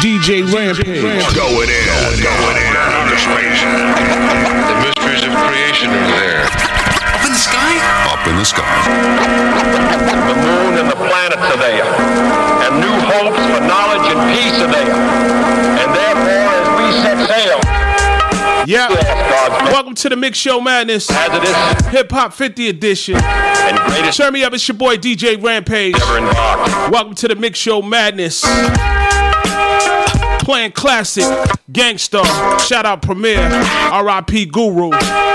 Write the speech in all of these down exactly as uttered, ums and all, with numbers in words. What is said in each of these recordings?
D J Rampage. Going in, going in outer space. The mysteries of creation are there. Up in the sky? Up in the sky. The moon and the planets are there. And new hopes for knowledge and peace are there. And therefore, as we set sail, yeah. Welcome to the Mix Show Madness. Hip Hop fifty edition. And greatest Turn me up, it's your boy D J Rampage. Welcome to the Mix Show Madness. Playing classic, Gangstar, shout out Premier, R I P Guru.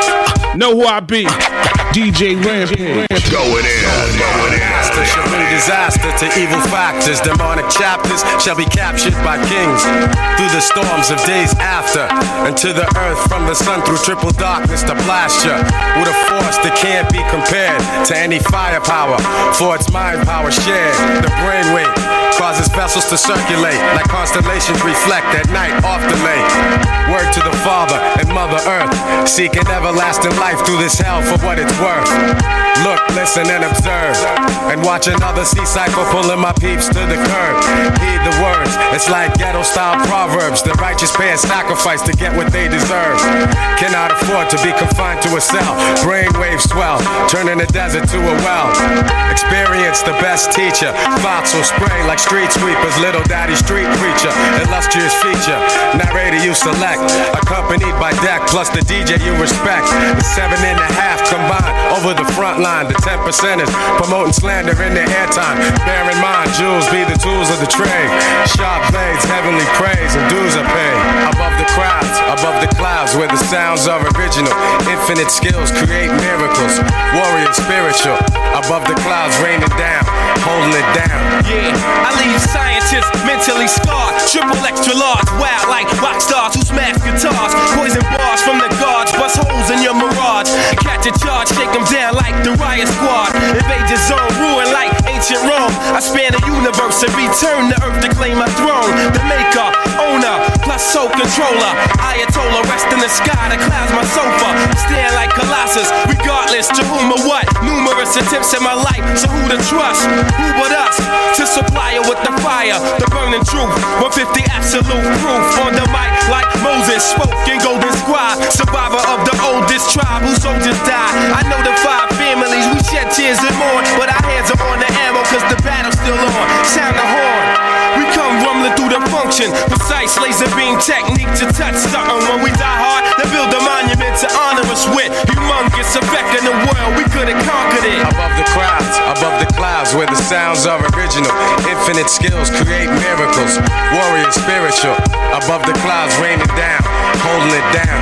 Know who I be, D J Rampage. Going in, going in. Shall bring disaster to evil factors. Demonic chapters shall be captured by kings through the storms of days after, and to the earth from the sun through triple darkness to blast ya with a force that can't be compared to any firepower. For its mind power shared, the brainwave causes vessels to circulate like constellations reflect at night off the lake. Word to the Father and Mother Earth, seeking everlasting life through this hell for what it's worth. Look, listen, and observe, and watch another sea cypher pulling my peeps to the curb. Heed the words, it's like ghetto-style proverbs. The righteous pay a sacrifice to get what they deserve. Cannot afford to be confined to a cell. Brainwaves swell, turning the desert to a well. Experience the best teacher. Thoughts will spray like street sweepers. Little daddy street preacher, illustrious feature. Narrator you select, accompanied by deck plus the D J you respect. The seven and a half combined over the front line. The ten percenters promoting slander in their airtime. Bear in mind, jewels be the tools of the trade. Sharp blades, heavenly praise, and dues are paid. Above the crowds, above the clouds, where the sounds are original. Infinite skills create miracles. Warrior spiritual. Above the clouds, raining down, holding it down. Yeah, I leave scientists mentally scarred. Triple extra large, wild like rock stars who smash guitars. Poison bars from the guards, bust holes in your mirage. Catch a charge, shake them down like the riot squad. Invade your zone, ruin like ancient Rome. I span the universe and return to earth to claim my throne. The maker, owner, plus soul controller. Ayatollah, rest in the sky, the clouds my sofa. Stand like Colossus, regardless to whom or what. Numerous attempts in my life, so who to trust? Who but us? To supply it with the fire, the burning truth. one fifty absolute proof. On the mic like Moses spoke in Golden Scribe. Survivor of the oldest tribe whose soldiers died. I know the five families, we shed tears and mourn, but our hands are on the ammo cause the battle's still on. Sound the horn, we come rumbling through the function. Precise laser beam technique to touch something. When we die hard, they build a monument to honor us with. Humongous effect in the world, we could've conquered it. Above the crowds, above the clouds, where the sounds are original. Infinite skills create miracles. Warrior spiritual. Above the clouds, raining down, holding it down.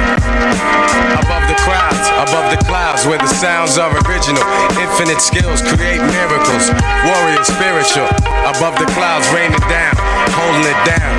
Above the crowds, above the clouds, where the sounds are original. Infinite skills create miracles. Warrior spiritual. Above the clouds, raining down, holding it down.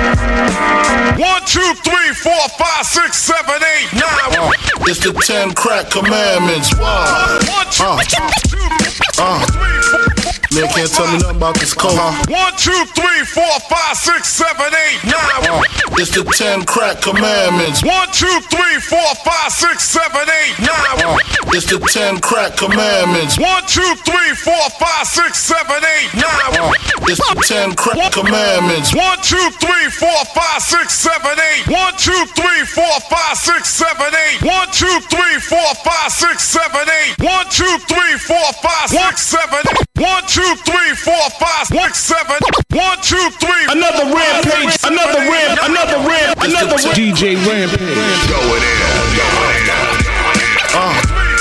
One, two, three, four, five, six, seven, eight, nine. Uh, it's the ten crack commandments. Why? One, two, uh, two, uh, three, four. Man can't tell me nothing about this code. One, two, three, four, five, six, seven, eight, nine. Uh, it's the ten crack commandments. One, two, three, four, five, six, seven, eight, nine. Uh, it's the ten crack commandments. One, two, three, four, five, six, seven, eight, nine. Uh, it's the ten crack commandments. One, two, three, four, five, six, seven, eight. One, two, three, four, five, six, seven, eight. One, two, three, four, five, six, seven, eight. One, two, three, four, five, six, seven, eight. One, two, three, four, five, six, seven. One, two, three. Another Rampage, another ramp, another ramp, another ramp. D J Rampage. Going in, going in. Uh,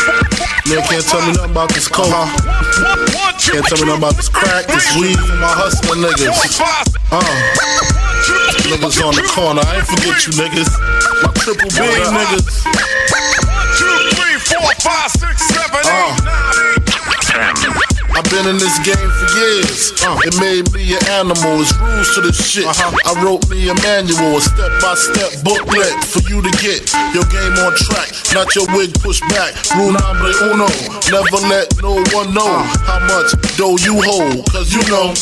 man can't tell me nothing about this coke. Can't tell me nothing about this crack, this weed, my hustling niggas. Uh, niggas on the corner, I ain't forget you niggas. My triple B niggas. One, two, three, four, five, six, seven, eight, nine. I've been in this game for years. Uh, it made me an animal. It's rules to this shit. Uh-huh. I wrote me a manual, a step-by-step booklet for you to get your game on track. Not your wig pushed back. Rule number uno. Never let no one know how much dough you hold. Cause you know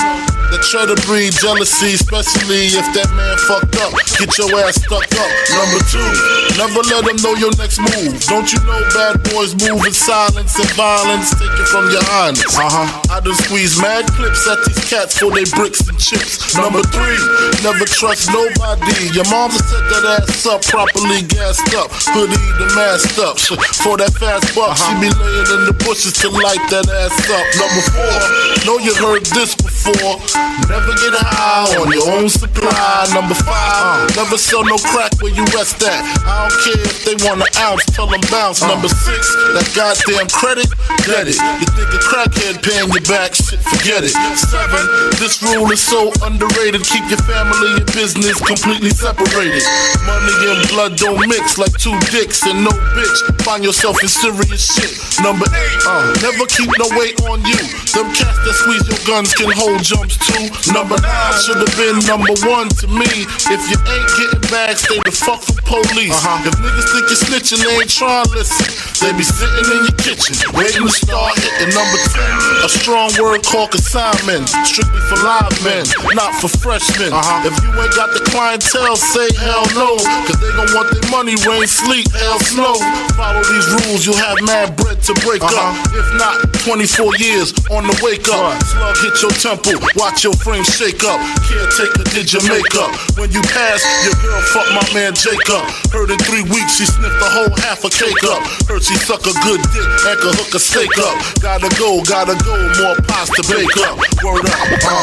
that try to breed jealousy, especially if that man fucked up. Get your ass stuck up. Number two, never let them know your next move. Don't you know bad boys move in silence and violence? Take it from your highness. Uh-huh. I done squeeze mad clips at these cats for they bricks and chips. Number three, never trust nobody. Your mama set that ass up, properly gassed up, hoodie the masked up. For that fast buck, uh-huh. She be laying in the bushes to light that ass up. Number four, know you heard this before. Never get high on your own supply. Number five, uh, never sell no crack where you rest at. I don't care if they want an ounce, tell them bounce. Uh, Number six, that goddamn credit, get it. You think a crackhead paying you back, shit, forget it. Seven, this rule is so underrated. Keep your family and business completely separated. Money and blood don't mix like two dicks and no bitch. Find yourself in serious shit. Number eight, uh, never keep no weight on you. Them cats that squeeze your guns can hold jumps too. Number nine should have been number one to me. If you ain't getting back, stay the fuck from police. Uh-huh. If niggas think you're snitching, they ain't trying to listen. They be sitting in your kitchen, waiting to start hitting. Number ten, a strong word called consignment. Strictly for live men, not for freshmen. Uh-huh. If you ain't got the clientele, say hell no. Cause they gon' want their money, rain, sleet, hell, snow. Follow these rules, you'll have mad bread to break uh-huh. up. If not, twenty-four years on the wake up. Right. Slug hit your temple, watch your frame shake up. Caretaker did your makeup. When you pass, your girl fuck my man Jacob. Heard in three weeks she sniffed the whole half a cake up. Heard she suck a good dick and could hook a steak up. Gotta go, gotta go, more pies to bake up. Word up, uh.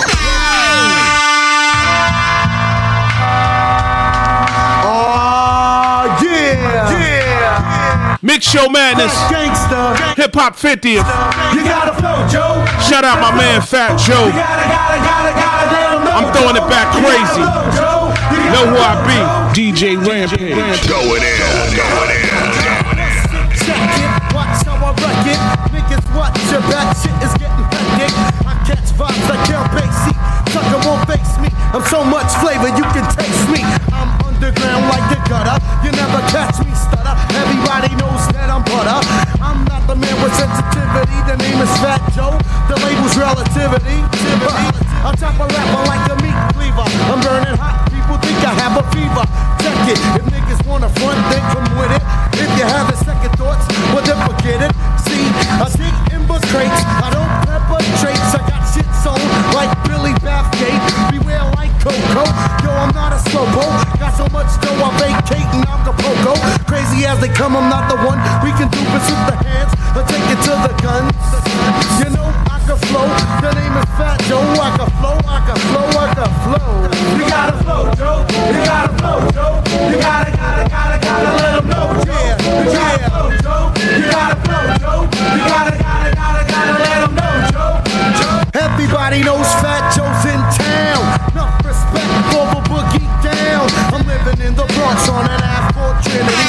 Oh yeah, yeah. Mix Show Madness, Hip Hop fiftieth. You gotta flow, Joe. Shout out my man Fat Joe. I'm throwing it back crazy. Know who I be? D J Rampage. Going in, going in. Check it, watch how I wreck it. Niggas watch your back, shit is getting hectic. I catch vibes like Kel Basie. Sucker won't face me. I'm so much flavor, you can taste me. I'm underground like a gutter. You never catch me stutter. Everybody knows that I'm butter. I'm not the man with sensitivity. The name is Fat Joe. The label's relativity. I'm top a rapper like a meat cleaver. I'm burning hot. People think I have a fever. Check it. If niggas wanna front, then come with it. If you having second thoughts, well then forget it. See, I dig in bus crates. I don't pepper traits. I got shit sewn like Billy Bathgate. Beware like Coco. Yo, I'm not a slowpo. Got so much dough, I vacate in Acapulco. Crazy as they come, I'm not the one. We can do this with the hands, but take it to the guns. You know I can flow. The name is Fat Joe. I can flow, I can flow, I can flow. You gotta flow, Joe. You gotta flow, Joe. You gotta, gotta, gotta, gotta let them know, Joe. Yeah, you gotta flow, Joe. You gotta flow, Joe. You gotta, gotta, gotta, gotta let them know, Joe. Everybody knows Fat Joe's in town. Enough respect for the boogie down. I'm living in the Bronx on an Ave called Trinity.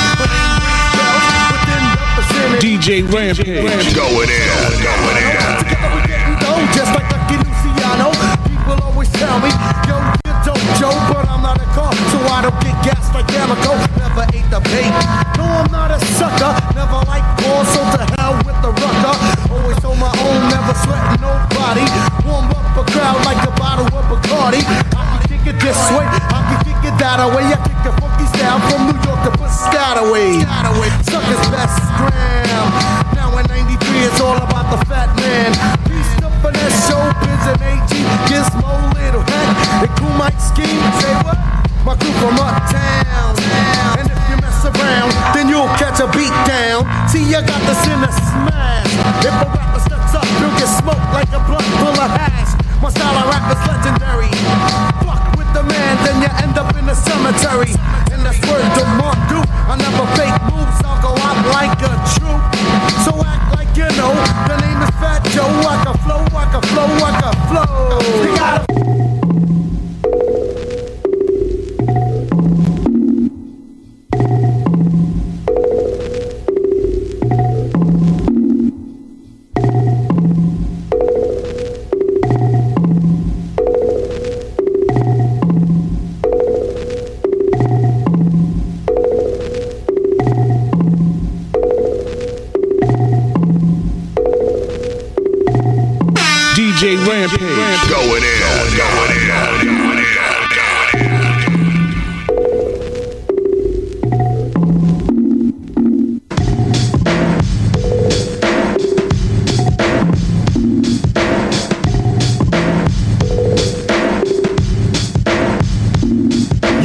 D J Rampage. Going in, going in. Together we getting dough, just like Lucky Luciano. People always tell me, yo, you don't Joe, but I'm not a car, so I don't get gas like Yamaco. Never ate the bait. No, I'm not a sucker. Never like balls, so to hell with the rucker. Always on my own, never sweating nobody. Warm up a crowd like a bottle of Bacardi. I can kick it this way, I can kick it that way. I kick a funky style from New York to Piscataway. Suckers best scram. Now in ninety-three, it's all about the fat man. Beast up in that showbiz and A G. Gizmo, little head, and crew might scheme. Say what? My crew from uptown. And if you mess around, then you'll catch a beat down. See, I got this in a smash. If a rapper steps up, you'll get smoked like a blunt full of hash. My style of rap is legendary. Fuck with the man, then you end up in the cemetery. And that's word to Mark Duke. I never fake moves, I'll go out like a troop. So act like you know, the name is Fat Joe. I can flow, I can flow, I can flow. You gotta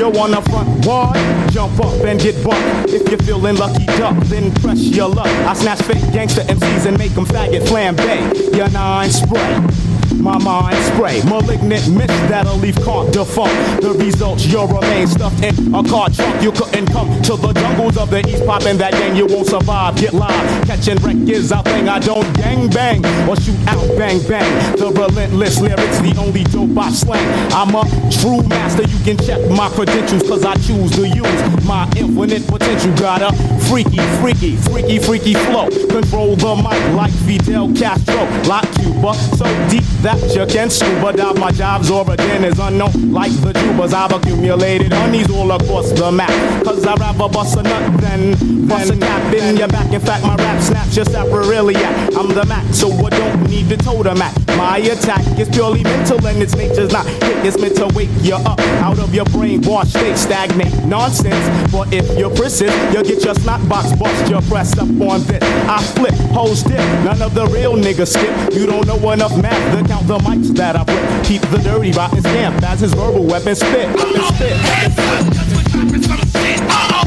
You wanna front wall? Jump up and get bumped. If you're feeling lucky duck, then press your luck. I snatch fake gangster M Cs and make them faggot flambe. Your nine spray. My mind spray, malignant mist that'll leave can't defunct. The results, you'll remain stuffed in a car trunk. You couldn't come to the jungles of the East, poppin' that gang, you won't survive. Get live, catching wreck is our thing. I don't gang bang or shoot out bang bang. The relentless lyrics, the only dope I slang. I'm a true master, you can check my credentials, cause I choose to use my infinite potential. Got a freaky, freaky, freaky, freaky flow. Control the mic like Fidel Castro, like Cuba, so deep that you can scuba dive. My job's origin is unknown, like the tubers. I've accumulated honeys all across the map. Cause I'd rather bust a nut than bust a cap in your back. In fact, my rap snaps your sapriliac. I'm the Mac, so I don't need the totem act. My attack is purely mental and its nature's not hit. It's meant to wake you up out of your brainwash state. Stagnate nonsense, but if you're persist, you'll get your snot box bust. You press up on this. I flip, hoes dip. None of the real niggas skip. You don't know enough math to count the mics that I flip. Keep the dirty rotten stamp as his verbal weapon spit. Weapon spit. Weapon spit.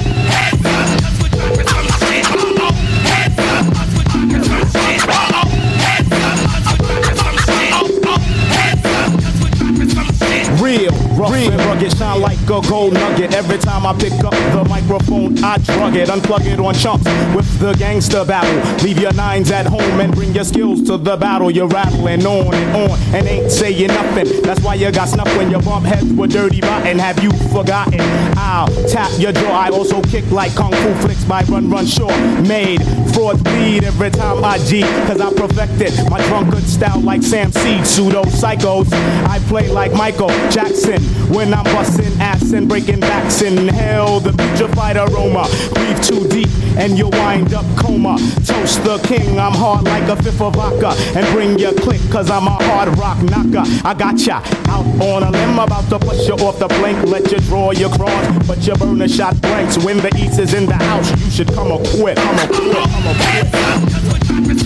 Real, rough and rugged, shine like a gold nugget. Every time I pick up the microphone, I drug it, unplug it on chumps with the gangster battle. Leave your nines at home and bring your skills to the battle. You're rattling on and on and ain't saying nothing. That's why you got snuffed when you bump heads with dirty rotten. Have you forgotten? I'll tap your jaw. I also kick like kung fu flicks by Run Run Shaw. Made frauds bleed every time I G, cause I perfected my drunkard style like Sam Seed. Pseudo psychos, I play like Michael Jackson when I'm busting ass and breaking backs. Inhale the putrefied aroma, breathe too deep and you'll wind up coma. Toast the king, I'm hard like a fifth of vodka, and bring your click cause I'm a hard rock knocker. I got ya out on a limb, about to push you off the plank. Let you draw your cross, but you burn a shot blanks. When the East is in the house, you should come a quit, come a quit, come a quit.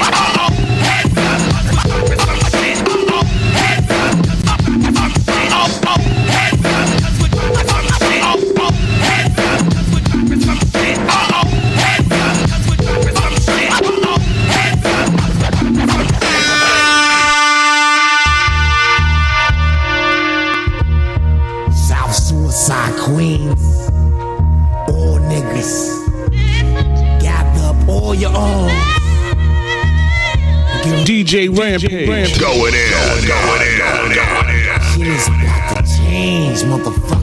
Queens, all niggas, gather up all your own. D J Rampage, going in, going in, going in. Shit is about to change, motherfucker.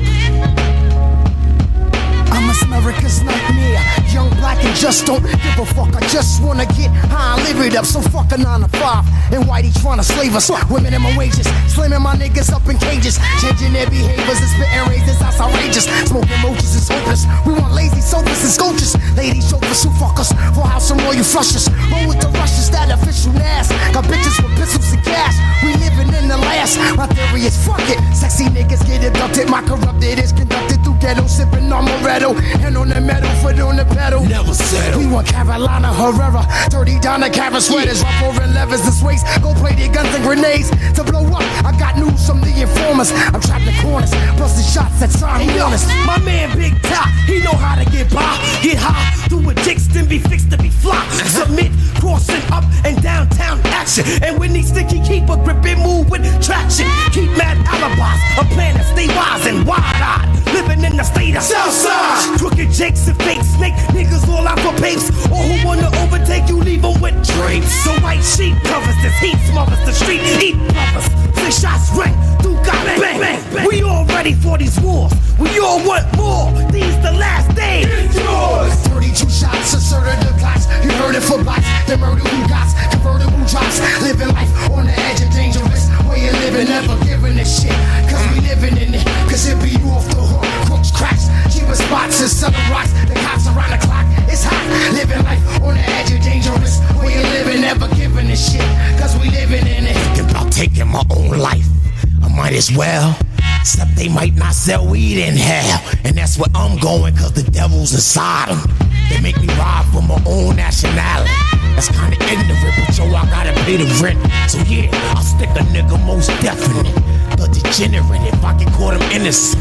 I'm a America's nightmare, young, black, and just don't give a fuck. I just wanna get high and live it up. So fuck a nine to five and Whitey tryna slave us with minimum wages, slamming my niggas up in cages, changing their behaviors and spitting razors. That's outrageous. Smoking roaches is hopeless. We want lazy sofas and sculptures, ladies chauffeurs who fuck us for house and royal flushes. Roll with the rushes, that official nass. Got bitches with pistols and gas. We living in the last. My theory is fuck it. Sexy niggas get abducted. My corrupted is conducted through ghetto, sipping on Moretto. And on the metal, foot on the pedal. Never settle. We want Carolina Herrera, dirty down the Karen sweaters, rough over levers and sways. Go play their guns and grenades to blow up. I got news from the informers. I'm trapped in corners, busting shots at time corners. My man Big Top, he know how to get by, get high, do a dicks, then be fixed to be fly. Submit, crossing up and downtown action. And when he sticky, keep a grip and move with traction. Keep mad alibis, a plan to stay wise and wide-eyed. Living in the state of Southside. Crooked jakes and fake snake niggas all out for papes. Or who wanna overtake you, leave them with drapes. So white sheet covers this heat, smothers the street, eat brothers. Six shots ring, through got bang, bang, bang, bang. We all ready for these wars. We all want more. These the last days. It's yours. thirty-two shots, asserted the plots. You heard it for blocks. The murder who got convertible drops. Living life on the edge of dangerous. Way you living, never giving a shit. Cause we living in it. Cause it be you off the hook. Crooks, cracks, cheapest spots and southern rocks. The cops around the clock. It's hot. Living life on the edge of dangerous. Way you living, never giving a shit. Cause we living in it. Thinking about taking my own life. I might as well. Except they might not sell weed in hell. And that's where I'm going, cause the devil's inside them. They make me rob for my own nationality. That's kinda ignorant, but yo, I gotta pay the rent. So yeah, I'll stick a nigga most definite. The degenerate, if I can call him innocent. Cause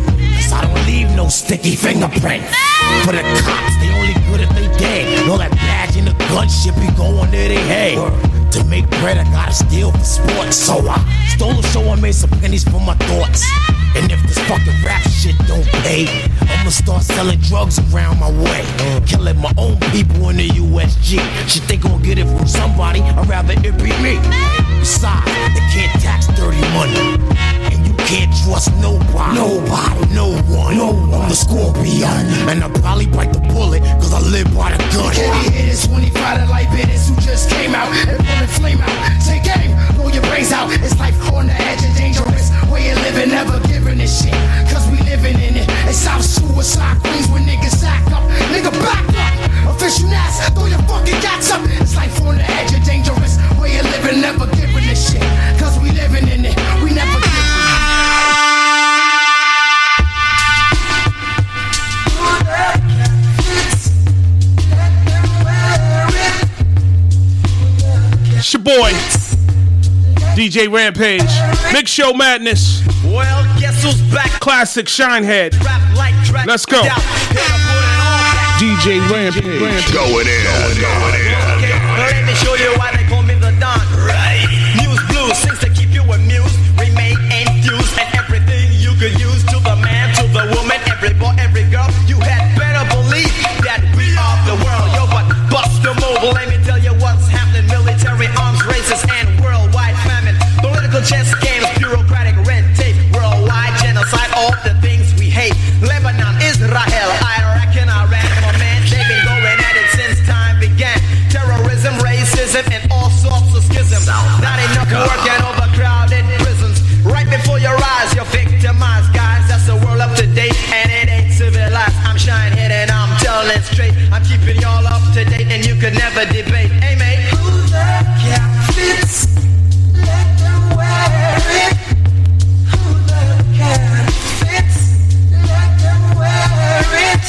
Cause I don't leave no sticky fingerprints. For the cops, they only good if they dead. And all that badge and the gun shit be going there they head. To make bread, I gotta steal for sports. So I stole a show and made some pennies for my thoughts. And if this fucking rap shit don't pay, I'ma start selling drugs around my way. Killing my own people in the U S G. Shit, they gon' get it from somebody, I'd rather it be me. Besides, they can't tax dirty money. And you can't trust nobody. Nobody, no one. No one. I'm the Scorpion. And I'll probably bite the bullet, cause I live by the gun. Heavy hitters, twenty-five to life hitters who just came out and wanna flame out. Take aim, blow your brains out. It's life on the edge of dangerous. Way of living, never giving a shit. Cause we living in it. It's South Suicide Queens when niggas act up. Nigga back up. Official Nas, throw your fucking gats up. It's life on the edge of dangerous. Way of living, never giving a shit. Cause we living in it. We never giving a It's your boy, D J Rampage. Mix Show Madness. Well, guess who's back? Classic Shinehead. Let's go. D J Rampage. Going in. Going in. Let me show you why they call me the Don. Right. News Blues sings to keep you amused. Remain enthused and everything you could use. To the man, to the woman, every boy, every girl. You had better believe that we are the world. Yo, but bust the mobile. Let me tell you what's happening. Military arms races and worldwide famine. Political chess games, bureaucratic red tape. Worldwide genocide, all the things we hate. Lebanon, Israel, Iraq and Iran. My man, they've been going at it since time began. Terrorism, racism, and all sorts of schisms. Not enough work and overcrowded prisons. Right before your eyes, you're victimized, guys. That's the world up to date, and it ain't civilized. I'm Shinehead and I'm telling it straight. I'm keeping y'all up to date, and you could never debate. Hey, mate. Who the cap fits? Let them wear it. Who the cap fits? Let them wear it.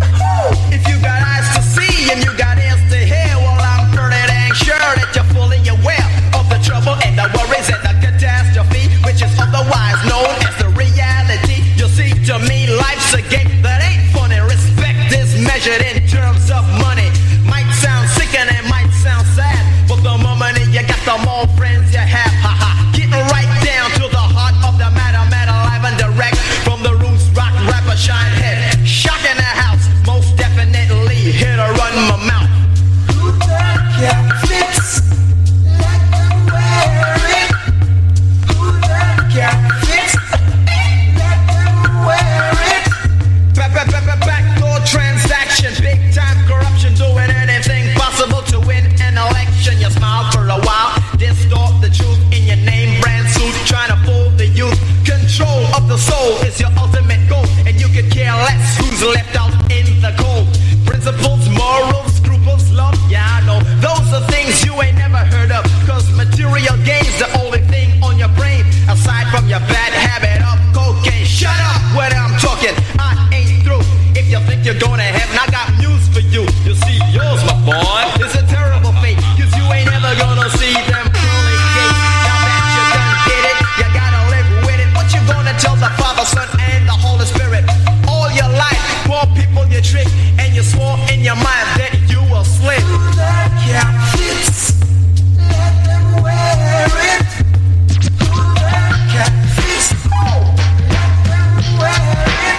If you got eyes to see and you got ears to hear, well, I'm pretty dang sure that you're fully aware of the trouble and the worries and the catastrophe, which is otherwise known as the reality. You see, to me, life's a game that ain't funny. Respect is measured in terms of money. Might sound sick and it might sound sad, but the more money you got, the more friends you have. Haha, getting right down to the heart of the matter, matter live and direct from the roots, rock rapper Shinehead. Shocking the house, most definitely here to run my mouth. Who the cap fits? Let them wear it. Who the cap fits? Let them wear it. Back, back, back, back, backdoor transaction, big time corruption, doing anything possible to win an election. You smile for a while, distort the truth in your name brand suit, trying to fool the youth. Control of the soul is your ultimate goal, and you could care less who's left out in the cold. Principles, morals, scruples, love, yeah, I know. Those are things you ain't never heard of, cause material gain's the only thing on your brain, aside from your bad habit of cocaine. Shut up when I'm talking, I ain't through. If you think you're going to heaven, I got news for you. You see, yours, my boy, is a terrible fate, cause you ain't ever gonna see them pearly gates. Now that you done did it, you gotta live with it. What you gonna tell the Father, Son, and the Holy Spirit? All your life, poor people you trick, and you swore in your mind that you will slip. Who the cap fits? Let them wear it. Who the cap fits? Oh, let them wear it.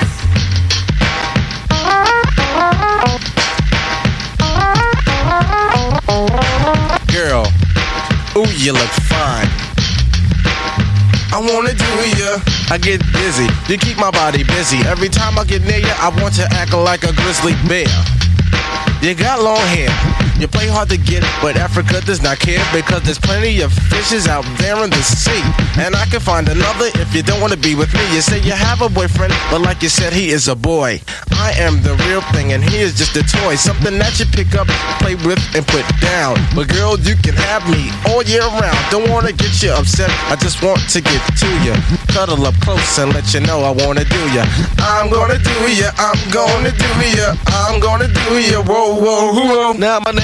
Girl, ooh, you look fine. I wanna do ya. I get busy. You keep my body busy. Every time I get near ya, I want to act like a grizzly bear. You got long hair. You play hard to get, but Africa does not care because there's plenty of fishes out there in the sea. And I can find another if you don't want to be with me. You say you have a boyfriend, but like you said, he is a boy. I am the real thing, and he is just a toy. Something that you pick up, play with, and put down. But girl, you can have me all year round. Don't want to get you upset, I just want to get to you. Cuddle up close and let you know I want to do ya. I'm gonna do ya, I'm gonna do ya, I'm gonna do ya, whoa, whoa, whoa. Now my name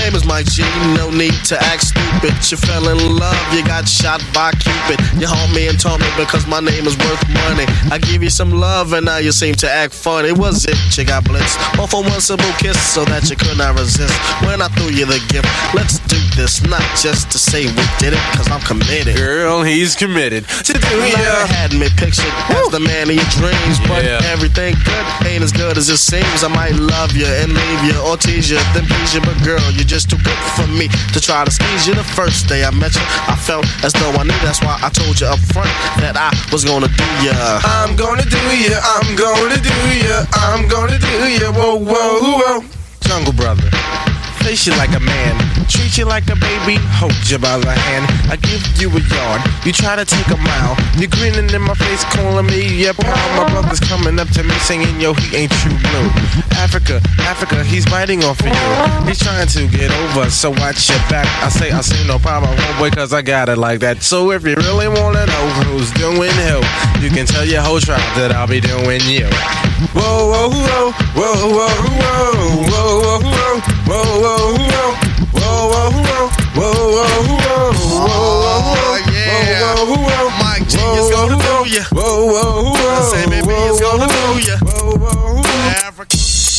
name is Mike G, no need to act stupid. You fell in love, you got shot by Cupid. You haunt me and taunt me because my name is worth money. I give you some love and now you seem to act funny. Was it you got blitzed? All for one simple kiss so that you could not resist when I threw you the gift. Let's do this, not just to say we did it, cause I'm committed. Girl, he's committed to do you. ya. Had me pictured as the man of your dreams, but Yeah. everything good ain't as good as it seems. I might love you and leave you or tease you, then please you, but girl, you're just too good for me to try to squeeze you. The first day I met you, I felt as though I knew. That's why I told you up front that I was gonna do ya. I'm gonna do ya, I'm gonna do ya, I'm gonna do ya, whoa, whoa, whoa. Jungle Brother, face you like a man, treat you like a baby, hold you by the hand. I give you a yard, you try to take a mile. You grinning in my face, calling me your pal. My brother's coming up to me singing, yo, he ain't true blue. Africa, Africa, he's biting off of you. He's trying to get over, so watch your back. I say, I say no problem, homeboy, cause I got it like that. So if you really wanna know who's doing who, you can tell your whole tribe that I'll be doing you. Whoa, whoa, whoa, whoa, whoa, whoa, whoa, whoa, whoa, whoa, whoa, whoa, whoa, whoa, whoa, whoa, whoa, yeah. Whoa, whoa, whoa, Mike G is gonna do ya. whoa, whoa, whoa. I say, baby, it's gonna do ya. Whoa, whoa, whoa. Africa.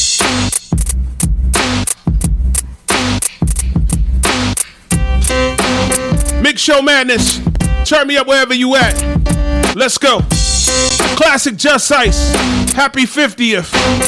Mix Show Madness. Turn me up wherever you at. Let's go. Classic Just Ice. Happy fiftieth.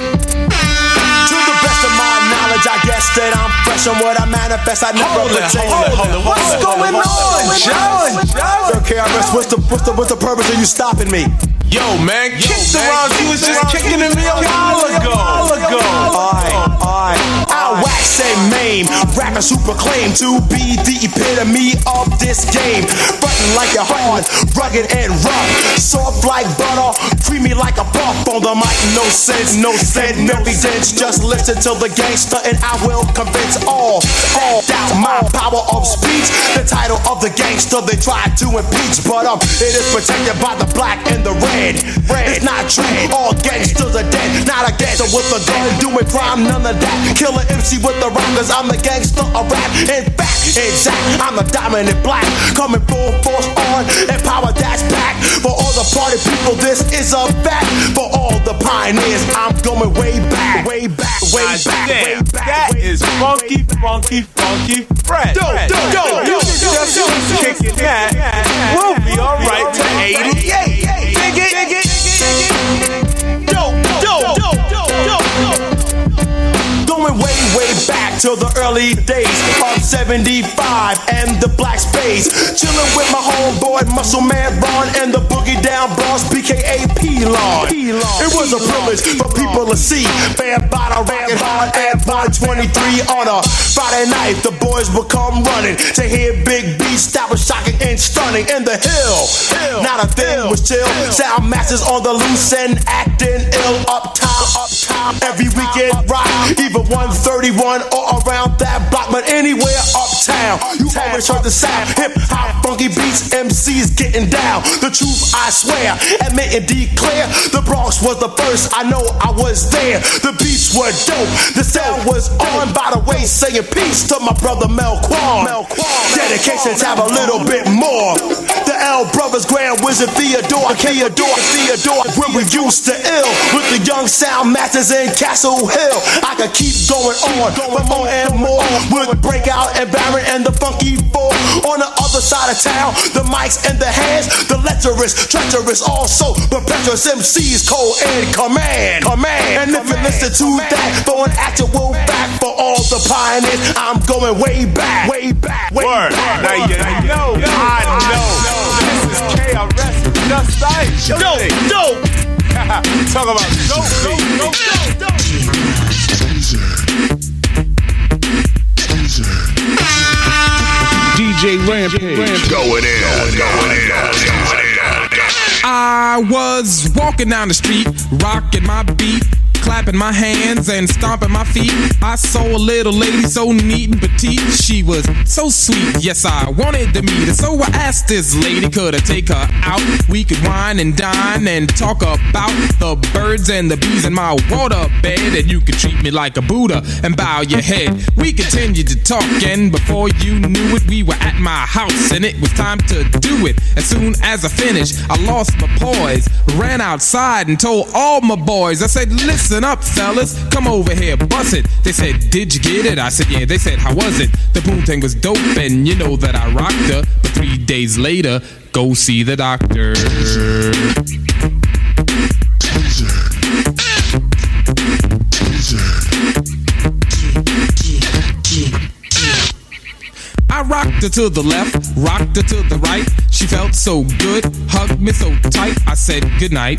To the best of my knowledge, I guess that I'm fresh on what I manifest. I never pretend. What's going on, John? Yo, K R S, what's the what's the what's the purpose of you stopping me? Yo, man, kick the round. You was just kicking it me a while ago. Alright, alright. I wax and maim, rappers who proclaim to be the epitome of this game. Frontin' like you're hard, rugged and rough, soft like butter, creamy like a puff on the mic. No sense, no sense, no evidence. Just listen to the gangster and I will convince all. All doubt my power of speech. The title of the gangster they tried to impeach, but um, it is protected by the black and the red. Red. It's not true, all gangsters are dead. Not a gangster with a gun doing crime, none of that. Killer M C with the rockers, I'm the gangster of rap. In fact, exact, I'm the dominant black. Coming full force on and power that's back. For all the party people, this is a fact. For all the pioneers, I'm going way back, way back, way back, way back. That is funky, funky, funky fresh. Yo, yo, yo, yo, just kicking that. We'll be alright to eighty-eight. Dig it, dig it, yo, yo, yo, yo, yo, yo. Going way, way back to the early days of seventy-five and the black space. Chilling with my homeboy Muscle Man Ron and the Boogie Down Bronx, B K A P-Lon. It was a privilege for people to see Bam Bada rockin' hard at one twenty-three on a Friday night. The boys would come running to hear big beats that was shocking and stunning. In the hill, not a thing was chill. Sound masters on the loose and acting ill. Uptown, uptown, every weekend rock. Either one thirty-one or around that block, but anywhere uptown. You always heard the sound, hip hop, funky beats, M Cs getting down. The truth, I swear, admit and declare, the Bronx was the first. I know I was there. The beats were dope. The sound was on. By the way, saying peace to my brother Mel Quan. Dedications have a little bit more. The L Brothers, Grand Wizard Theodore, Theodore, Theodore. When we used to ill with the young sound masters in Castle Hill. I could keep going on, but more and more would break out and Baron and the Funky Four. On the other side of town, the mics and the hands, the lecherous, treacherous, also the precious M Cs, cold and command, command. And if you listen to that, for an actual fact, for all the pioneers, I'm going way back, way back, way Word. back. Now you know, I know. This is K R S, Just Ice. Dope, dope. You talk about dope, dope, dope, dope. D J Rampage. Going in, going in, going in. I was walking down the street, rocking my beat, clapping my hands and stomping my feet. I saw a little lady so neat and petite. She was so sweet, yes, I wanted to meet her. So I asked this lady, could I take her out? We could wine and dine and talk about the birds and the bees in my water bed. And you could treat me like a Buddha and bow your head. We continued to talk, and before you knew it, we were at my house, and it was time to do it. As soon as I finished, I lost my poise, ran outside and told all my boys. I said, listen up, fellas, come over here, bust it. They said, did you get it? I said, yeah. They said, how was it? The poontang was dope, and you know that I rocked her. But three days later, go see the doctor. I rocked her to the left, rocked her to the right. She felt so good, hugged me so tight. I said goodnight.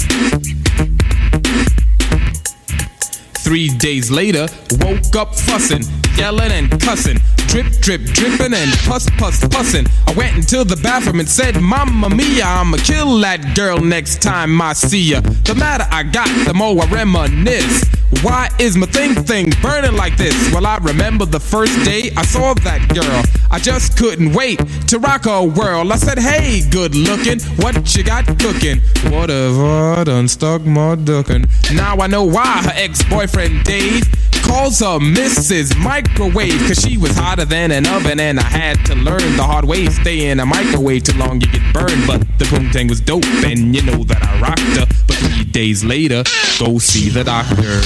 Three days later, woke up fussing, yelling and cussing, drip, drip, dripping and puss, puss, pussin'. I went into the bathroom and said, Mamma Mia, I'ma kill that girl next time I see ya. The madder I got, the more I reminisce. Why is my thing thing burning like this? Well, I remember the first day I saw that girl. I just couldn't wait to rock her world. I said, hey, good looking, what you got cooking? Whatever, done stuck my duckin'. Now I know why her ex-boyfriend Dave calls her Missus Microwave, cause she was hotter than an oven, and I had to learn the hard way. Stay in a microwave too long, you get burned. But the poontang was dope, and you know that I rocked her. But three days later, go see the doctor.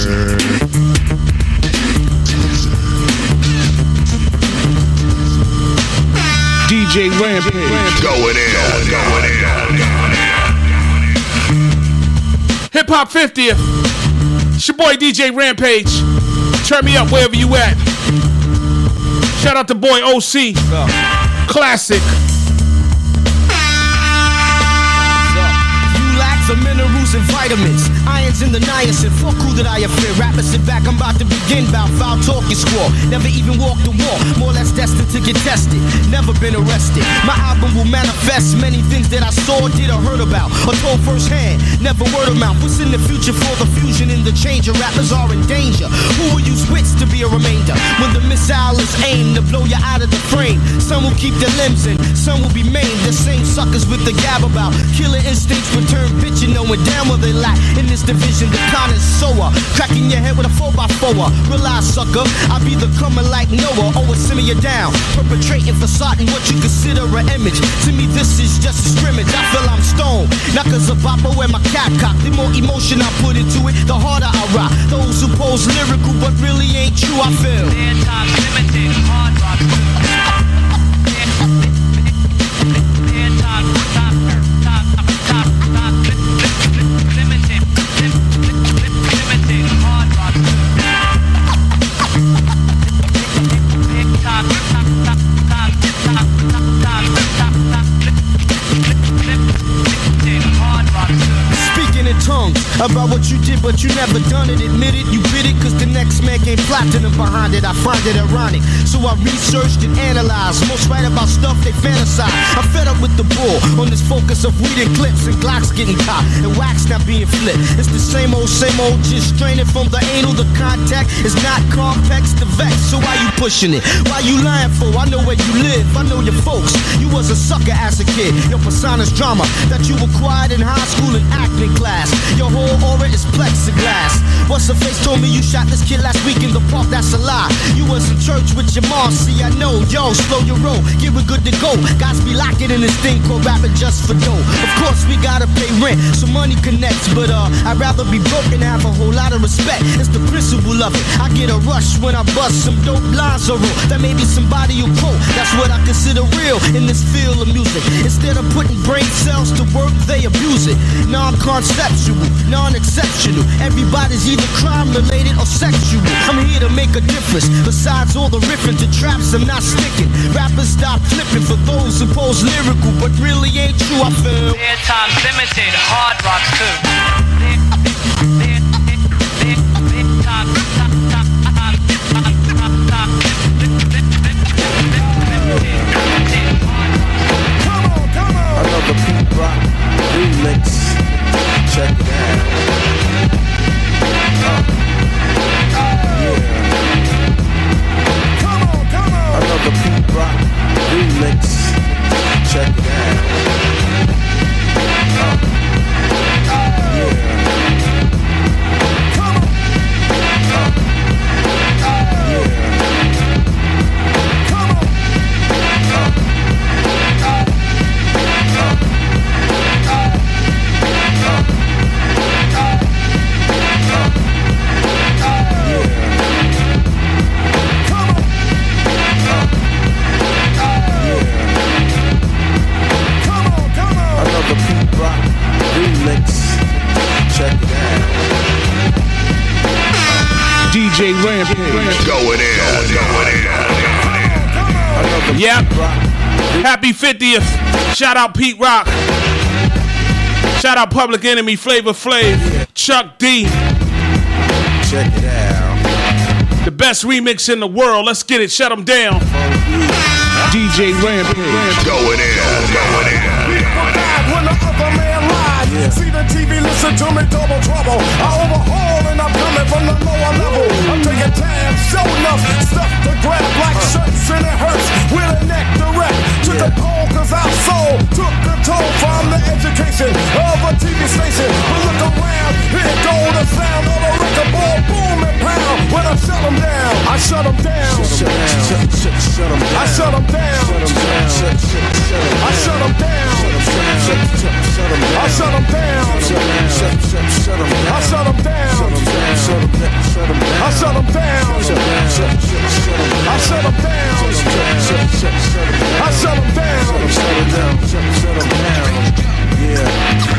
D J Rampage. Going in, going in. Hip Hop fiftieth. It's your boy D J Rampage. Turn me up wherever you at. Shout out to boy O C. Classic. The minerals and vitamins, irons in the niacin. Fuck who that I fear. Rappers sit back, I'm about to begin. Bout foul talking squall. Never even walked the wall. More or less destined to get tested. Never been arrested. My album will manifest many things that I saw, did or heard about, or told firsthand. Never word of mouth. What's in the future for the fusion and the change? Of rappers are in danger. Who will use wits to be a remainder when the missile is aimed to blow you out of the frame? Some will keep their limbs in, some will be maimed. The same suckers with the gab about killer instincts return bitch. You knowing damn well they lack in this division. The connoisseur, cracking your head with a four by four. Realize, sucker, I be the coming like Noah. Always simmer you down, perpetrating facade what you consider an image. To me, this is just a scrimmage. I feel I'm stoned, not cause of Boppo and my cat cock. The more emotion I put into it, the harder I rock. Those who pose lyrical but really ain't true, I feel. Time limited, hard rock. Tongues about what you did, but you never done it. Admit it, you bit it, cause the next man came platinum behind it. I find it ironic, so I researched and analyzed. Most write about stuff they fantasize. I'm fed up with the bull on this focus of weed and clips and Glocks getting caught and wax not being flipped. It's the same old, same old, just straining from the anal. The contact is not complex, the vex. So why you pushing it? Why you lying for? I know where you live, I know your folks. You was a sucker as a kid. Your persona's drama that you acquired in high school and acting class. Your whole aura is plexiglass. What's the face told me you shot this kid last week in the park? That's a lie. You was in church with your mom. See, I know. Yo, slow your roll. Get it good to go. Guys be locking in this thing called rapping just for dough. Of course, we gotta pay rent, so money connects. But uh, I'd rather be broke and have a whole lot of respect. It's the principle of it. I get a rush when I bust some dope lines or roll. That maybe somebody will quote. That's what I consider real in this field of music. Instead of putting brain cells to work, they abuse it. Non-conceptual, non-exceptional. Everybody's either crime-related or sexual. I'm here to make a difference. Besides all the riffing to traps, I'm not sticking. Rappers stop flipping for those who pose lyrical, but really ain't true, I feel. Airtime's limited, hard rocks too. Another Pete Rock remix. Check it out. Uh. Check it out. D J Rampage. Going in, going in. Yep. Happy fiftieth. Shout out Pete Rock. Shout out Public Enemy, Flavor Flav, Chuck D. Check it out. The best remix in the world. Let's get it. Shut them down. D J Rampage. Going in, going in. When the other man lied, yeah. See the T V, listen to me, double trouble. I overhaul and I'm coming from the lower level. I'm taking time, show enough stuff to grab like shirts and it hurts with a neck direct. Took yeah. a pole cause our soul took the toll from the education of a T V station. But look around, here go the sound of a record ball, boom and pound. When I shut them down, I shut them down. Shut them down. I shut them down. I shut them down. I shut them down. I shut them down. I shut them down. I shut them down. I shut them down. Yeah.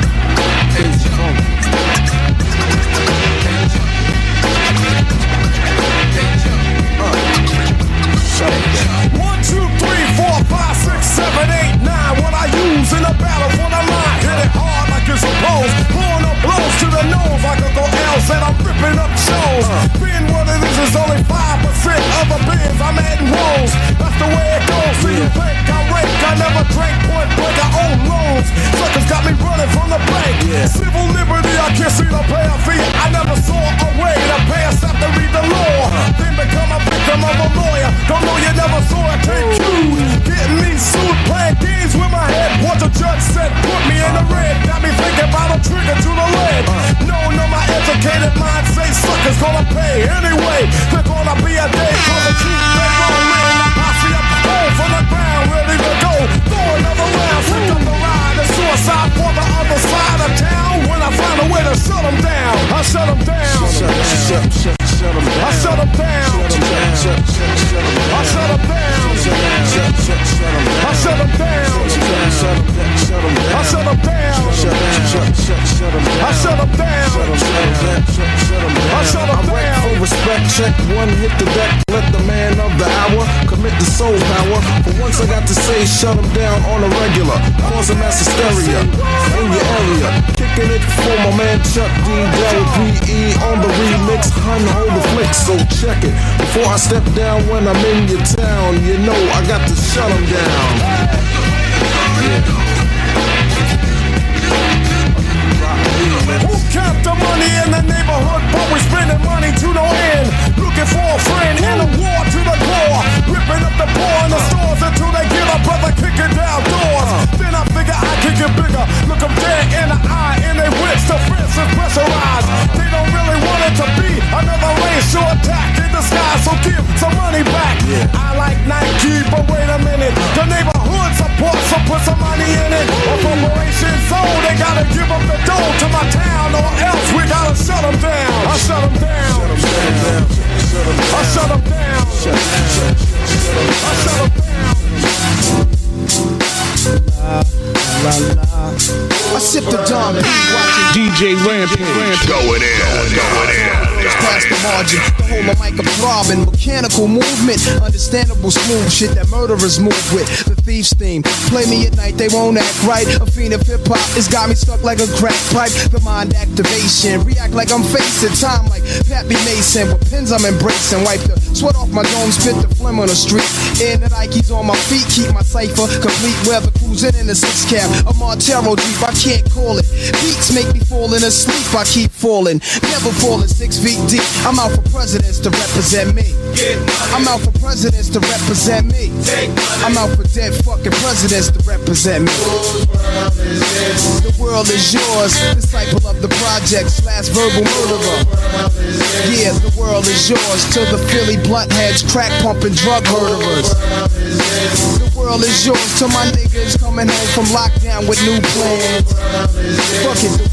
One, two, three, four, five, six, seven, eight, nine. What I use in a battle for the line. Hit it hard like it's supposed. Blowing up blows to the nose like Uncle L said I'm ripping up shows. Being what it is is only five percent of the bins I'm adding rolls. That's the way it goes. See you think I rake. I never drank point blank. I own loans. Suckers got me running from the bank. Civil liberty, I can't see the pay a fee. I never saw a way to pay us have to read the law. Then become a victim of a lawyer. Don't know you never saw it take you. Getting me sued, playing games with my head. What the judge said, put me in the red. Got me thinking about a trigger to the lead. No, no, my educated mind say suckers gonna pay anyway. There's gonna be a day for the truth they rolling. The posse up home from the ground, ready to go. Throw another round, pick up the ride. The suicide for the other side of town. When I find a way to shut them down, I shut them down. Shut, shut, shut, shut them down. I shut them down. I shut them down. I shut them down. I shut them down. I shut them down. I shut them down. For respect, check one, hit the deck. Let the man of the hour commit the soul power. For once I got to say, shut them down on a regular. Cause a mass hysteria in your area. Kicking it for my man Chuck D. Del P E on the remix. Hun, hold the flick, so check it. Before I step down when I'm in your town, you know I got to shut them down. Yeah. Who kept the money in the neighborhood, but we spending money to no end? Looking for a friend in a war to the core. Ripping up the poor in the stores until they get a brother kicking down doors. Then I figure I can get bigger. Look them dead in the eye and they wits. The fence is pressurized. They don't really want it to be another racial attack in the sky. So give some money back. I like Nike, but wait a minute. The neighborhood supports, so put some money in it. A corporation sold, they gotta give up the dough to my town, or else we gotta shut them down. I shut them down. I shut them down. I shut them down. La, la, la. I sip the Don P watching D J Rampage. Going in, going in. Just past the margin, the whole of mic a throbbing, mechanical movement, understandable smooth shit that murderers move with. The thief's theme, play me at night, they won't act right. A fiend of hip hop, it's got me stuck like a crack pipe. The mind activation, react like I'm facing time like Pappy Mason. With pins I'm embracing, wipe the sweat off my dome, spit the phlegm on the street. In the Nikes on my feet, keep my cipher complete. Weather cruising in the six cab, a Montero Jeep, I can't call it. Beats make me falling asleep, I keep falling, never falling six feet deep. I'm out for presidents to represent me. I'm out for presidents to represent me. I'm out for dead fucking presidents to represent me. The world is yours, disciple of the projects, last verbal murderer. Yeah, the world is yours, till the Philly blunt heads, crack pumping drug murderers. The world is yours, till my niggas coming home from lockdown with new plans. Fuck it, the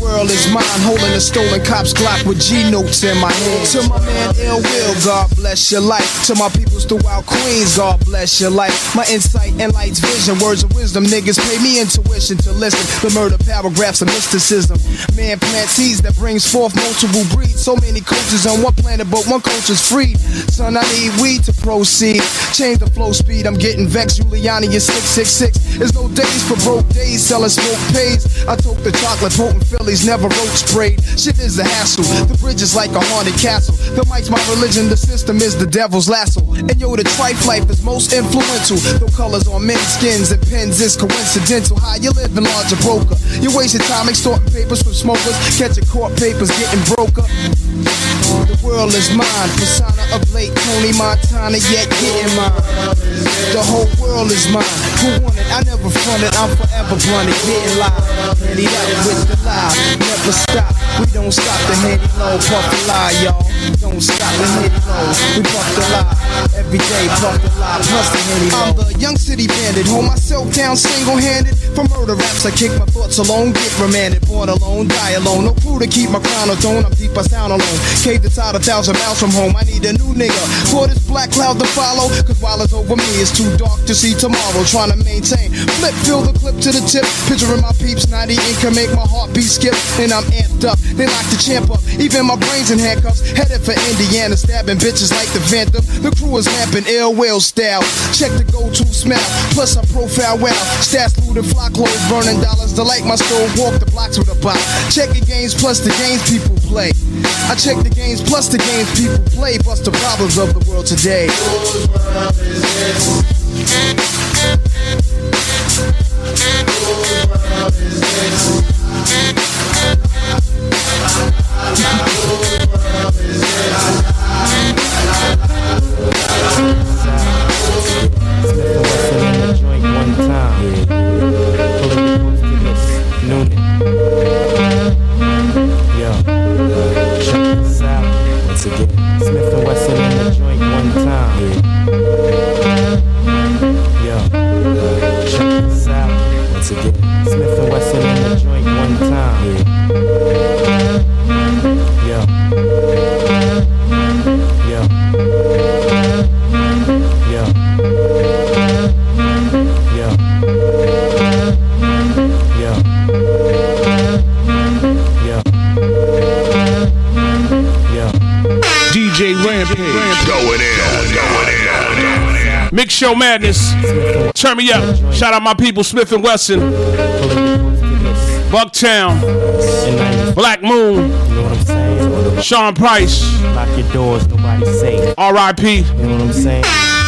world is mine, holding a stolen cop's Glock with G notes in my hand. To my man Ill Will, God bless your life. To my peoples throughout Queens, God bless your life. My insight and light's vision, words of wisdom, niggas pay me intuition to listen. The murder paragraphs of mysticism. Man plant seeds that brings forth multiple breeds. So many cultures on one planet, but one culture's freed. Son, I need weed to proceed. Change the flow speed, I'm getting vexed. Giuliani is six six six. There's no days for broke days, selling smoke pays. I took the chocolate, potent Phillies, never roach sprayed. Shit is a hassle, the bridge is like a haunted castle. The mic's my religion, the system is the devil's lasso. And yo, the trife life is most influential. Though colors on men's skins and pens is coincidental. How you living, larger broker? You wasting time extorting papers from smokers, catching court papers, getting broke up. The world is mine, persona of late Tony Montana, yet getting mine. The whole world is mine. Who want it? I never fronted, I'm forever blunted, getting live. Handy up with the lie, never stop. We don't stop the handy low, puff the lie, y'all. Don't stop the handy low, we puff the lie. Every day, puff the lie, plus the handy low. I'm the young city bandit, hold myself down single-handed. For murder raps, I kick my thoughts alone, get remanded. Born alone, die alone, no crew to keep my crown on throne. I'm deep, I sound alone. Caved inside a thousand miles from home, I need a new nigga for this black cloud to follow. Cause while it's over me, it's too dark to see tomorrow. Trying to maintain, flip, fill the clip to the tip. Picturing my peeps, ninety ink can make my heartbeat skip. And I'm amped up, they lock the champ up. Even my brains in handcuffs, headed for Indiana. Stabbing bitches like the Phantom. The crew is lamping Ill Will style. Check the go-to smell, plus I profile well. Stats looted, fly clothes, burning dollars. To light my stove, walk the blocks with a bop. Check the games plus the games people play. I check the games plus the games people play. Bust the problems of the world today. Whose world is this? Whose world is this? Whose world is this? Smith and Wesson in the joint one time. Yo, check this out once again. Smith and Wesson in the joint one time. Yo, yo, yo, yo, yo, yo, yo. D J Rampage. Going in, going in. Mix Show Madness. Turn me up. Shout out my people, Smith and Wesson. Bucktown. Black Moon. Sean Price. Lock your doors, nobody safe. R I P. You know what I'm saying?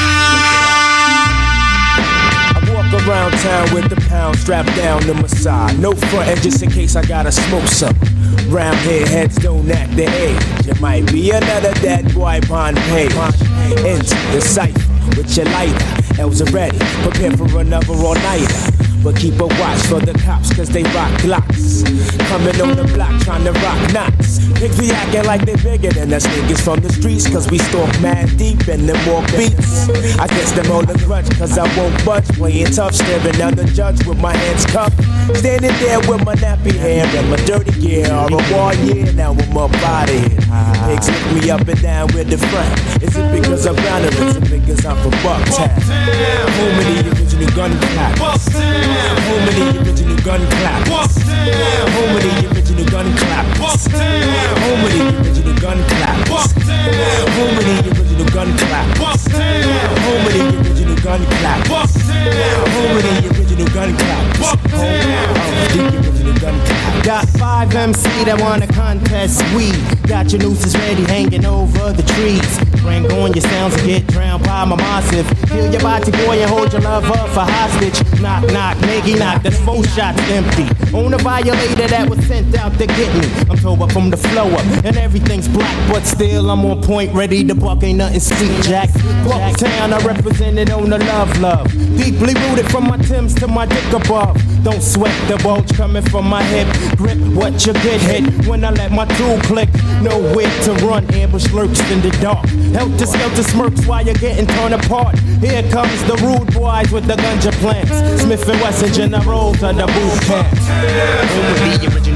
Around town with the pound strapped down to my side. No frontin' just in case I gotta smoke something. Round here heads don't act the age. It might be another dead boy Pompeii. Into the cipher with your lighter. L's are ready, prepare for another all-nighter. But keep a watch for the cops, cause they rock glocks. Coming on the block, trying to rock knots. Niggas be acting like they bigger than us niggas from the streets, cause we stalk mad deep and them walk beats. I guess them all a grudge, cause I won't budge. Playing tough, staring down the judge with my hands cuffed. Standing there with my nappy hair and my dirty gear. All a war year, now I'm up out of here. Pigs lick me up and down with the front. Is it because I'm brown or is it because I'm from Bucktown? Home of the original gun clappers. Home of the original gun clappers. Home of the original gun clappers. Home of the original gun clappers. Home of the original gun clappers. Home of the original gun clappers. Home of the original gun clappers. Home of the original gun clappers. Got five M C that wanna contest weed. Got your nooses ready hanging over the trees. Bring on your sounds and get drowned by my massive. Kill your body boy and hold your love up for hostage. Knock, knock, nigga, knock, that's four shots empty. On a violator that was sent out to get me. I'm told up from the flow up and everything's black, but still I'm on point, ready to buck, ain't nothing sweet, Jack. Bucktown, I represented on the love, love. Deeply rooted from my Timbs to my dick above. Don't sweat the bulge coming from my hip. Grip what you get hit when I let my tool click. Nowhere to run, ambush lurks in the dark. Helter skelter smirks while you're getting torn apart. Here comes the rude boys with the ganja plants. Smith and Wesson generals of the boot camp. Home of the original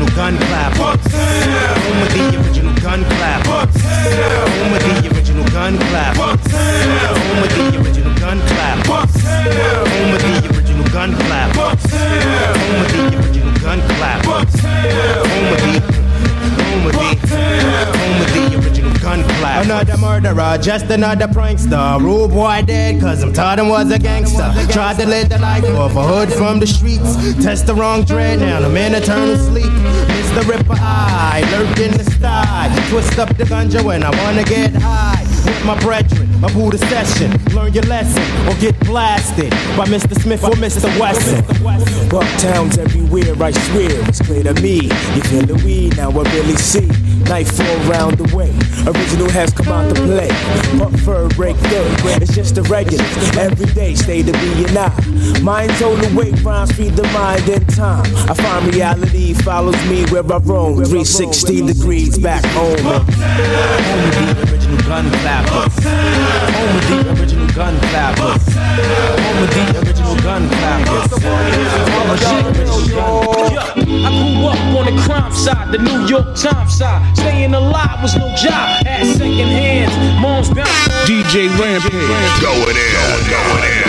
original gun clappers. Home of the original gun clappers. Home of the original gun clappers. Home of the original gun clappers. Home of the original gun clappers. Home of the original gun clappers. Home of the Home of the Home of the original gun clappers. Another murderer, just another prankster. Rude boy dead, cause I'm taught him was a gangster. Tried to live the life of a hood from the streets. Test the wrong dread, now I'm in eternal sleep. Mister Ripper eye, lurk in the sky. Twist up the ganja when I wanna get high. With my brethren, uphold the session. Learn your lesson or get blasted by Mister Smith or Mister Wesson. Bucktowns everywhere, I swear, it's clear to me. You feel the weed, now I really see. Nightfall round the way, original has come out to play. But fur break day, it's just a regular. Every day, stay to be and I. Mind's on the way, rhymes feed the mind in time. I find reality follows me where I roam. three sixty degrees back home. Home of the original gun clappers. Home of the original gun clappers. Home of the original gun clappers. Home of the original gun clappers. I grew up on the crime side, the New York Times side. Staying alive was no job. At second hands, mom's bound. D J Rampage. Going in, going in.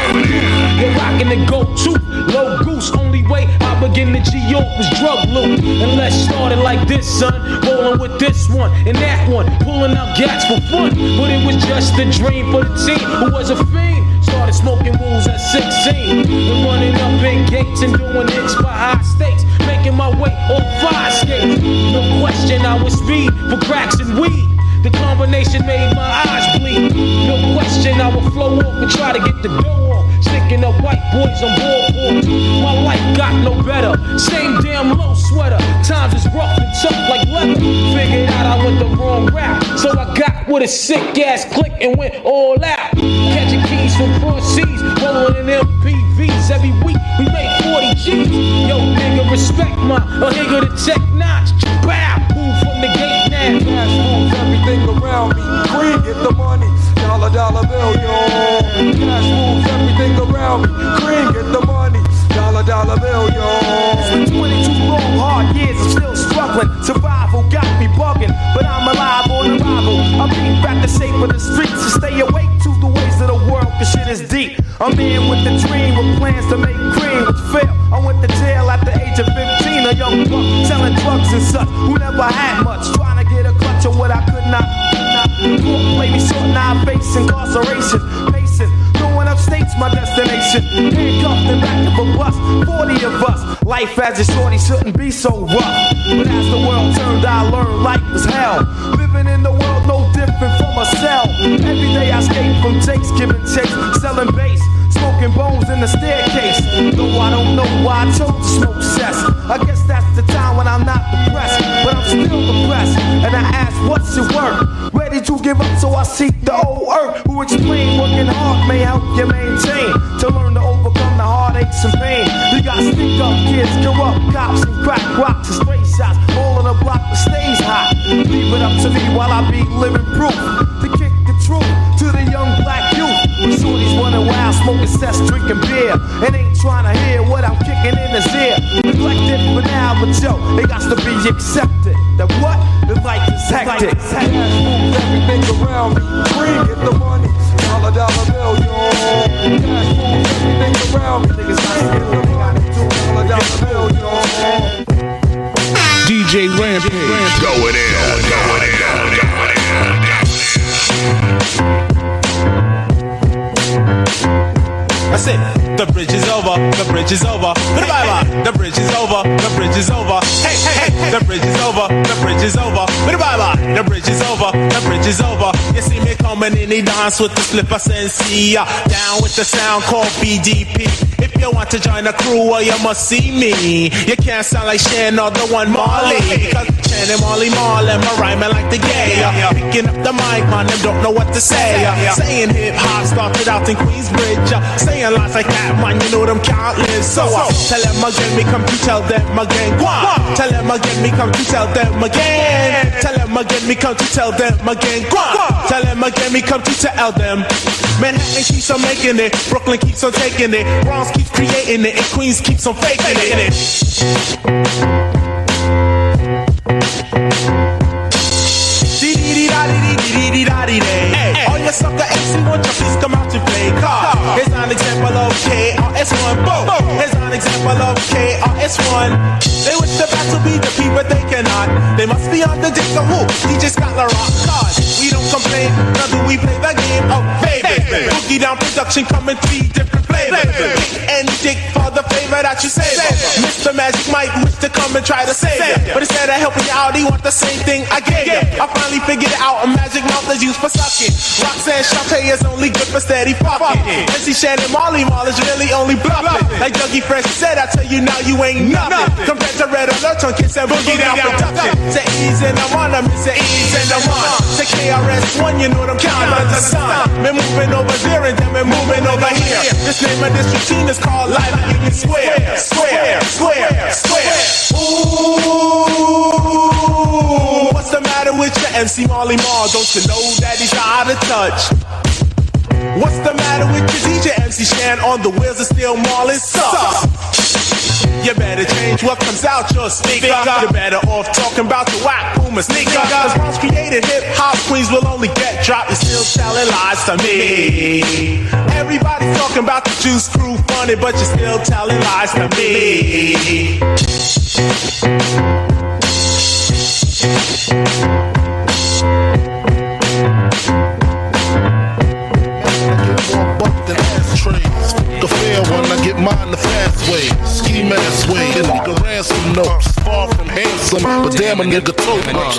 You're rocking the go-to, low goose. Only way I begin to G O was drug loot. And let's start it like this, son. Rolling with this one and that one, pulling out gats for fun. But it was just a dream for the team who was a fiend. Started smoking rules at sixteen and running up in gates and doing hits for high stakes. Making my way on fire skates. No question I was speed for cracks and weed. The combination made my eyes bleed. No question I would flow off and try to get the dough off. Sticking up white boys on board. My life got no better. Same damn low sweater. Times is rough and tough like leather. Figured out I went the wrong route. So I got with a sick ass click and went all out. Catching keys from proceeds. Rolling in M P Vs. Every week we made forty G's. Yo, nigga, respect my a nigga to check notch. Bow. Move from the gate now. Cash moves everything around me. Green, get the money. Dollar, dollar bill, yo. Cash moves everything around me. Green, get the money. Dollar, dollar bill, yo. It's been twenty-two long, hard years. I'm still struggling. Survival got me bugging, but I'm alive on arrival. I'm beating back the shape of the streets to stay awake to the ways of the world, cause shit is deep. I'm in with the dream with plans to make cream, which fail. I went to jail at the age of fifteen, a young buck selling drugs and such, who never had much, trying to get a clutch of what I could not. Court play me short, now I face incarceration. Pacing, going upstate's my destination. Handcuffed in back of a bus, forty of us. Life as a shorty shouldn't be so rough. But as the world turned, I learned life was hell. Living in the world no different from a cell. Every day I escape from Jake's, giving chase, selling bass, smoking bones in the staircase. Though I don't know why I chose to smoke cess. I guess that's the time when I'm not depressed, but I'm still depressed. And I ask, what's your work? Ready to give up, so I seek the old earth who explain working hard may help you maintain. To learn to overcome the heartaches and pain. You got stick up kids, corrupt cops and crack rocks and stray shots. All in a block that stays hot. Leave it up to me while I be living proof. To kick the truth to the young black youth. When shorties running wild, smoking cess, drinking beer, and ain't trying to hear what I'm kicking in his ear. Neglected for now, but yo, it got to be accepted. That what? The life is hectic. Cash moves everything around me. Green, get the money. Dollar, dollar bill, yo. Cash moves everything around me. Niggas got to get the money. Dollar, dollar bill, yo. D J Rampage. Going in, going in, going in. I said, the bridge is over, the bridge is over. Bye-bye, the bridge is over, the bridge is over. Hey, hey, hey, the bridge is over, the bridge is over. Bye-bye, the bridge is over, the bridge is over. You see me coming in, he dance with the slipper sensei. Down with the sound called B D P. If you want to join the crew, well, you must see me. You can't sound like Shan or the one Marley. Cause Shan and Marley Marley, my rhyming like the gay. Picking up the mic, man, them don't know what to say. Saying hip-hop started out in Queensbridge. Saying lies like that, man, you know them can't live. So I tell them again, me come to tell them again. Go on. Tell them again, me come to tell them again. Tell them again, me come to tell them again. Go on. Tell them again, me come to tell them. Manhattan keeps on making it, Brooklyn keeps on taking it, Bronx keeps creating it, and Queens keeps on faking it. one. Boom! Here's an example of K R S One. They wish the battle be defeat, but they cannot. They must be on the dick of who? D J Scott La Rock. Cause we don't complain, nor do we play the game of baby. Boogie Down Production coming three different flavors. Dick and dick for the flavor that you save. Mister Magic Mike wish to come and try to save you, but instead of helping you out, he want the same thing I gave you. I finally figured it out. A magic mouth is used for sucking. Roxanne Champagne is only good for steady fucking. Missy Shannon Marley Marl is really only bluffing. Like Dougie Fresh said, I tell you now you ain't nothing compared to Red Alert on Kiss and Boogie Down Production. To ease and I'm on, I'm Mister Ease and I'm on. To K R S One, you know what I'm counting on the sun. Been moving over there and then been moving over here. This name of this routine is called Life Union Square. Square, square, square. Ooh, what's the matter with your M C Marley Marl? Don't you know that he's out of touch? What's the matter with your D J M C Shan on the wheels of steel Marlin sucks? You better change what comes out your speaker. You better off talking about the whack Puma sneaker. Cause once created hip hop queens will only get dropped. You're still telling lies to me. Everybody's talking about the Juice Crew funny, but you're still telling lies to me. The fair one, I get mine the fast way. Ski mask way, and nigga ransom notes. Far from handsome, but damn a nigga tote much.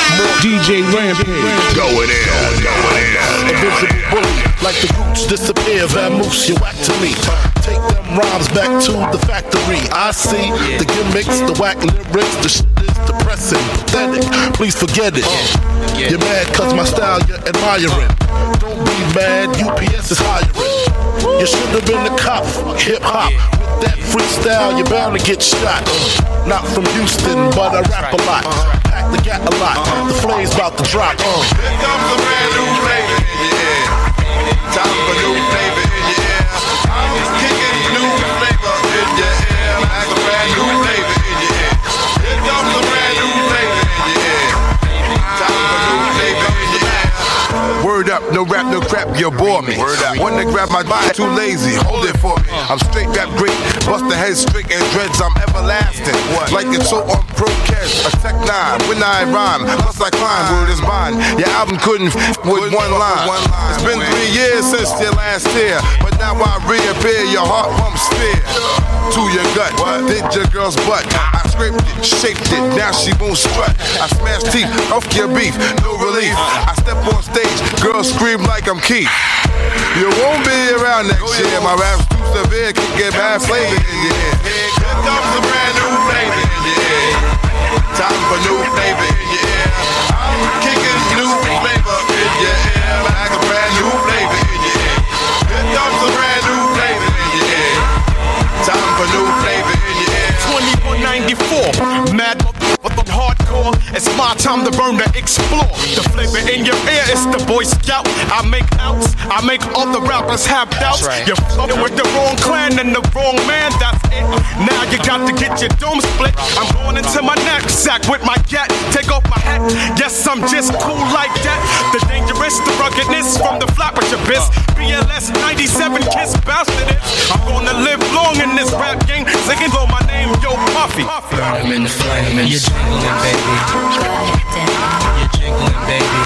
D J Rampage. Going in, going in. Invisible bully, like the roots disappear. Vamoose, you whack to me. Take them rhymes back to the factory. I see the gimmicks, the whack lyrics. The shit is depressing, pathetic. Please forget it. You're mad cause my style you're admiring. Don't be mad, U P S is hiring. You should have been a cop, hip hop. With that freestyle, you're bound to get shot. Uh, not from Houston, but I rap a lot. Pack the gat a lot. The flame's about to drop. Uh. Here comes a brand new flavor in your ear. Time for new flavor in your ear. I'm kicking new flavor in your ear. Like a brand new flavor in your ear. Here comes a brand new flavor in your ear. Time for new flavor in your ear. Word up, no rap, no crap, you bore me. Wanna grab my body, too lazy, hold it for me. I'm straight rap great, bust the head straight and dreads, I'm everlasting. Like it's so on pro cash, a tech nine, when I rhyme, plus I climb, word is mine. Your album couldn't f with one line. It's been three years since your last year, but now I reappear, your heart pumps fear. To your gut, did your girl's butt. I scraped it, shaped it, now she won't strut. I smash teeth, off your beef, no relief. I step on stage, girls scream like I'm Keith. You won't be around next year. My rap's too severe, can get bad flavor in your ear. Here comes a brand new flavor in your ear. Time for new flavor in your ear. I'm kicking new flavor in your ear. Like a brand new flavor in your ear. Here comes a brand new flavor in your ear. Time for new flavor in your ear. twenty-one ninety-four, mad motherfucking hardcore. It's my time to burn, to explore. The flavor in your ear is the Boy Scout. I make outs, I make all the rappers have doubts. Right. You're f***ing with the wrong clan and the wrong man, that's it. Now you got to get your dome split. I'm going into my knapsack with my gat. Take off my hat, yes, I'm just cool like that. The dangerous, the ruggedness from the flapper abyss. B L S ninety-seven, kiss bounce to this. I'm gonna live long in this rap game. Singing on my name, Yo Puffy. Burn him in the flame and you're jingling, baby. You're jingling, baby.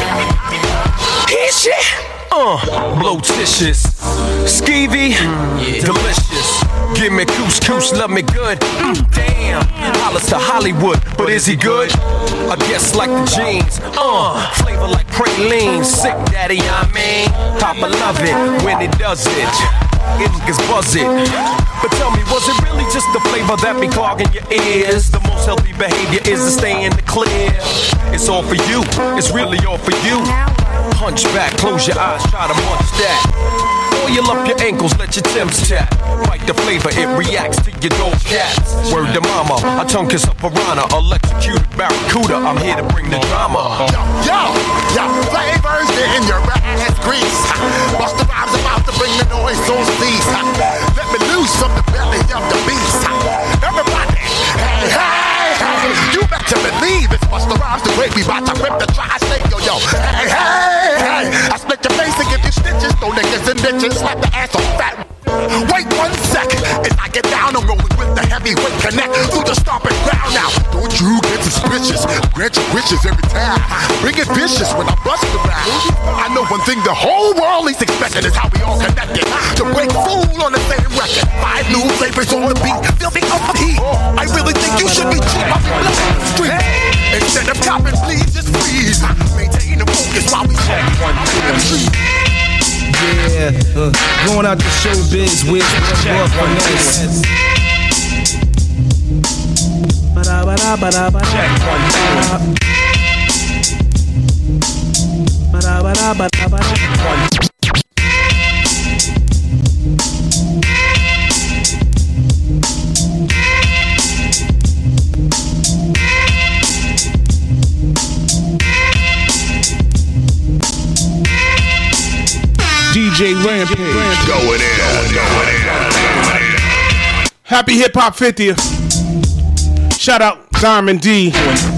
Hit shit. Uh, blotitious, skeevy, mm, delicious. Give me couscous, love me good. Mm, damn, hollers to Hollywood, but is he good? I guess like the jeans. Uh, flavor like praline, sick daddy, I mean. Papa love it when he does it. It niggas buzz it. But tell me, was it really just the flavor that be clogging your ears? The most healthy behavior is to stay in the clear. It's all for you, it's really all for you. Hunch back, close your eyes, try to munch that. Oil up your ankles, let your Timbs tap. Bite the flavor, it reacts to your dope cats. Word to mama, a tongue kiss a piranha, electrocuted barracuda, I'm here to bring the drama. Yo, yo, yo, flavors in your ass grease. Bust the rhymes about to bring the noise on these. Let me loose from the belly of the beast. Everybody, hey, hey, hey, you better believe it's Busta Rhymes the great. We bout to rip the tri-state, yo, yo. Hey, hey, hey, I split your face and give you stitches. Throw niggas in ditches, slap the ass on fat. Wait one sec, as I get down, I'm rolling with the heavyweight connect through the stomping ground now. Don't you get suspicious? Grant your wishes every time. Bring it vicious when I bust around. I know one thing the whole world is expecting is how we all connected to break fool on the same record. Five new flavors on the beat, filthy up the heat. I really think you should be cheap up in the street. Instead of copping, please just freeze. Maintain the focus while we check one, two, and three. Yeah, uh, going out to showbiz with more finesse. Check one, two. D J Rampage. Going in, going in. Happy Hip Hop fiftieth. Shout out Diamond D.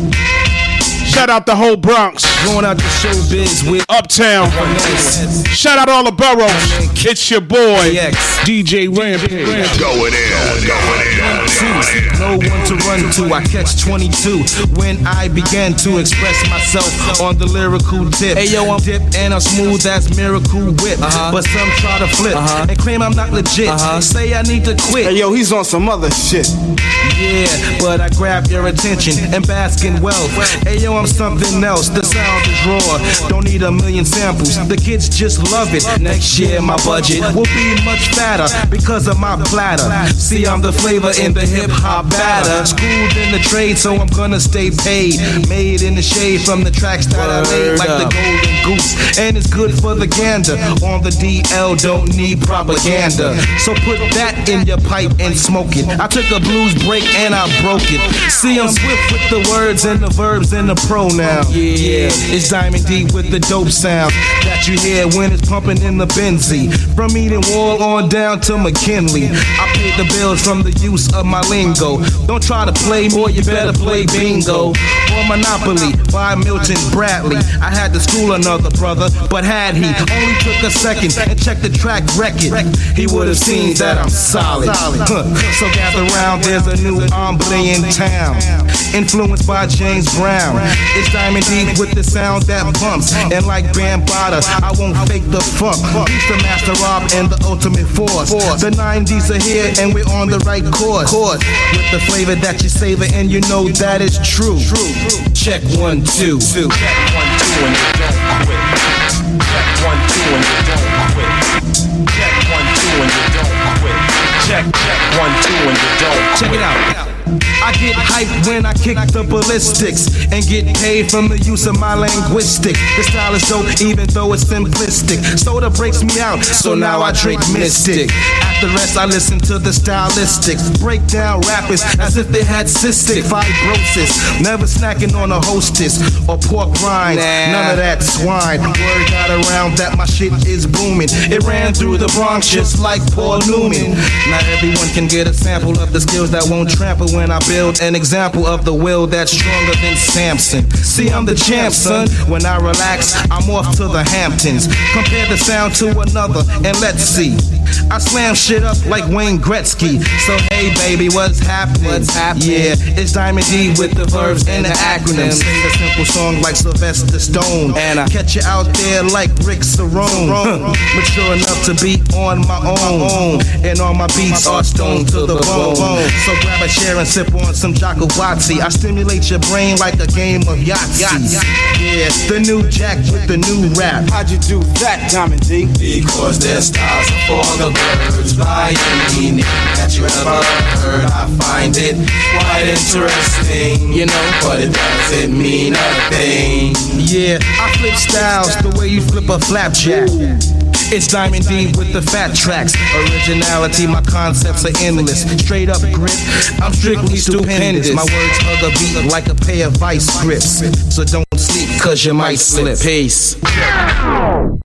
Shout out the whole Bronx. Going out to showbiz with Uptown. Shout out all the boroughs. It's your boy, D J Rampage. Going in, going in. No one to run to. I catch twenty-two when I began to express myself on the lyrical tip. Hey yo, I'm dip and I'm smooth as miracle whip. Uh-huh. But some try to flip uh-huh. and claim I'm not legit. Uh-huh. Say I need to quit. Hey yo, he's on some other shit. Yeah, but I grab your attention and bask in wealth. Hey yo, I'm something else. The sound is raw. Don't need a million samples. The kids just love it. Next year my budget will be much fatter because of my platter. See, I'm the flavor in the hip hop batter. Schooled in the trade, so I'm gonna stay paid. Made in the shade from the tracks that I made, like the Golden Goose. And it's good for the gander. On the D L, don't need propaganda. So put that in your pipe and smoke it. I took a blues break and I broke it. See, I'm swift with the words and the verbs and the pronoun. Yeah, it's Diamond D with the dope sound that you hear when it's pumping in the Benzie. From Eden Wall on down to McKinley, I paid the bills from the use of my lingo. Don't try to play more, you better play bingo or Monopoly by Milton Bradley. I had to school another brother, but had he only took a second and checked the track record, he would have seen that I'm solid. Huh. So gather round, there's a new hombre in town, influenced by James Brown. It's Diamond D with the sound that pumps, and like Bambaataa, I won't fake the funk. He's the Master Rob and the ultimate force. The nineties are here and we're on the right course, with the flavor that you savor and you know that is true. Check one, two. Check one, two, and you don't quit. Check one, two, and you don't quit. Check one, two, and you don't quit. Check, check one, two, and you don't quit. Check it out. I get hyped when I kick the ballistics and get paid from the use of my linguistic. The style is dope even though it's simplistic. Soda breaks me out, so now I drink Mystic. After rest, I listen to the stylistics. Break down rappers as if they had cystic fibrosis. Never snacking on a hostess or pork rinds. None of that swine. Word got around that my shit is booming. It ran through the Bronx just like Paul Newman. Not everyone can get a sample of the skills that won't trample when I build an example of the will that's stronger than Samson. See, I'm the champ, son. When I relax, I'm off to the Hamptons. Compare the sound to another, and let's see. I slam shit up like Wayne Gretzky. So hey, baby, what's happening? What's happening? Yeah, it's Diamond D with the verbs and the acronyms. Sing a simple song like Sylvester Stone, and I catch you out there like Rick Cerrone. Mature enough to be on my own, and all my beats are stone to the bone. So grab a chair and sip on some Jacobazzi. I stimulate your brain like a game of Yahtzee. Yeah, the new Jack with the new rap. How'd you do that, Diamond D? Because their styles are for the birds. By any meaning that you ever heard, I find it quite interesting, you know, but it doesn't mean a thing. Yeah, I flip styles the way you flip a flapjack. It's Diamond D with the fat tracks. Originality, my concepts are endless. Straight up grip, I'm strictly stupendous. My words hug a beat like a pair of vice grips. So don't sleep, cause you might slip. Peace.